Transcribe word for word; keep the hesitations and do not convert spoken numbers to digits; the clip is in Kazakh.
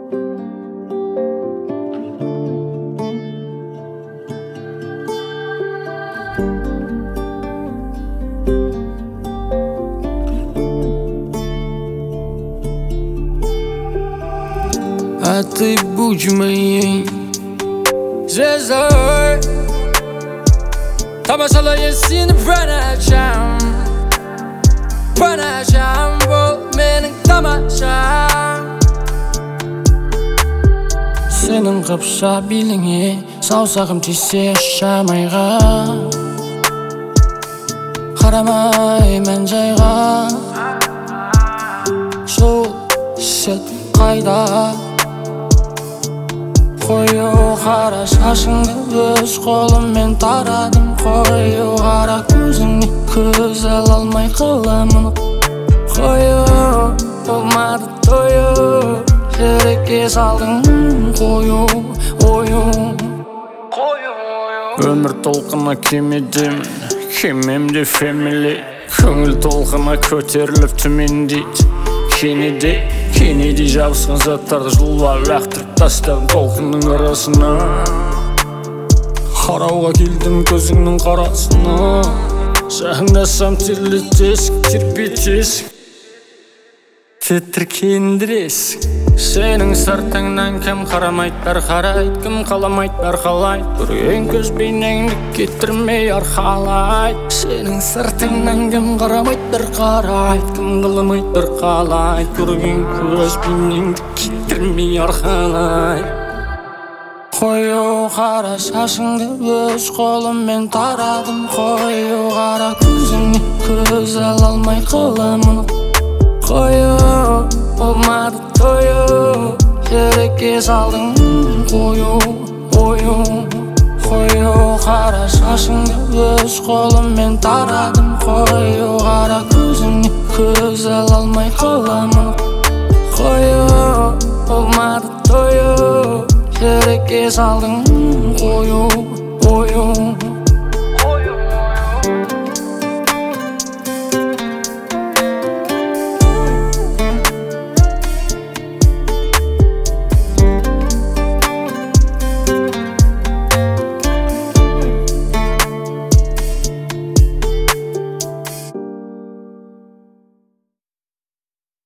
А ты будь моей звездой, тамашалай сені бір ночам, бір ночам бол менің тамашам. Сенің қапша биліңе саусағым тисе шамайға, қарамай мән жайға. Жол шет қайда, қою қара шашыңды өз қолыммен тарадым. Қою қара көзіңе көз ала алмай қаламын. Қою болмады тою, жүрекке салдың қою ою. Өмір толқына кемедемін, кемемде фэмили. Көңіл толқына көтеріліп төмендейді. Кенеде, кенеде жабысқан заттарды жұлып лақтырып тастадым толқынның арасына. Қарауға келдім көзіңнің қарасына, жақындасам терлетесің, тербетесің, тітіркендіресің. Сенің сыртыңнан кім қарамайды, бәрі қарайды, кім қаламайды, бәрі қалайды. Көрген көз бейнеңді кетірмей арқалайды. Сенің сыртыңнан кім қарамайды, бәрі қарайды, кім қаламайды, бәрі қалайды. Көрген көз бейнеңді кетірмей арқалайды. Қою қара шашыңды өз қолыммен тарадым. Қою қара көзіңе көз ала алмай қаламын. Қою болмады тою, жүрекке салдың қою ою. Қою қара шашыңды өз қолыммен тарадым. Қою қара көзіңе көз ала алмай қаламын. Қою болмады тою, жүрекке салдың қою